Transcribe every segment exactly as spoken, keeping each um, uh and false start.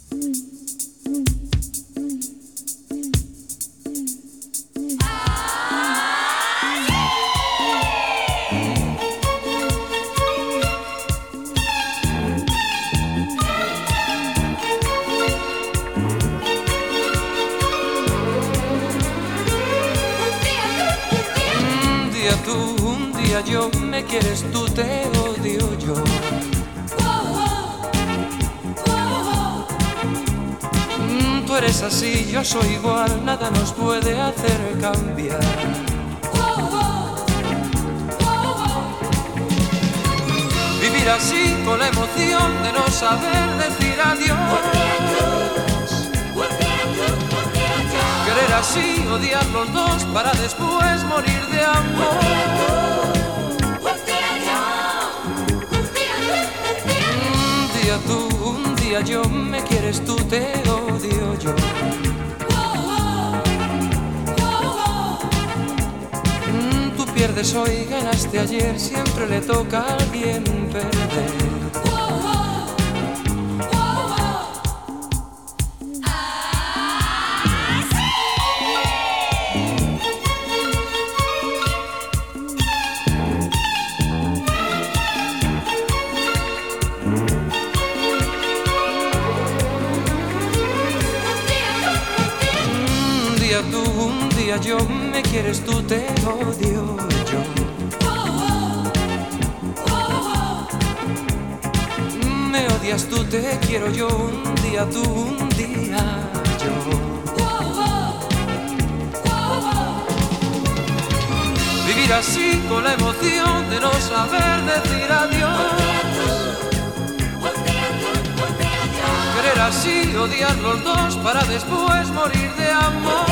Yo, me quieres tú, te odio yo. Mm, tú eres así, yo soy igual, nada nos puede hacer cambiar. Vivir así con la emoción de no saber decir adiós. Querer así, odiar los dos para después morir de amor. Tú, un día yo, me quieres tú, te odio yo. Mm, tú pierdes hoy, ganaste ayer, siempre le toca a alguien perder. Tú, un día yo, me quieres tú, te odio yo. Me odias tú, te quiero yo, un día tú, un día yo. Vivir así con la emoción de no saber decir adiós. Querer así, odiar los dos para después morir de amor.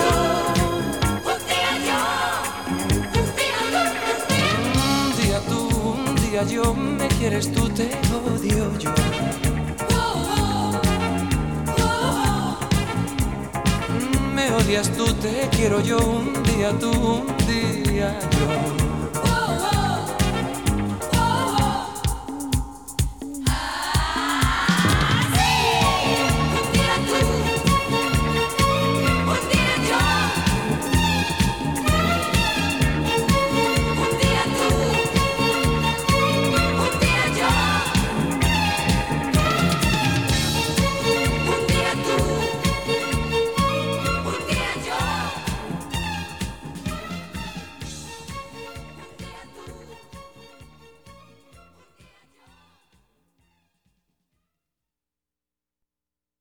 Un día tú, un día yo, me quieres tú, te odio yo. Me odias tú, te quiero yo, un día tú, un día yo.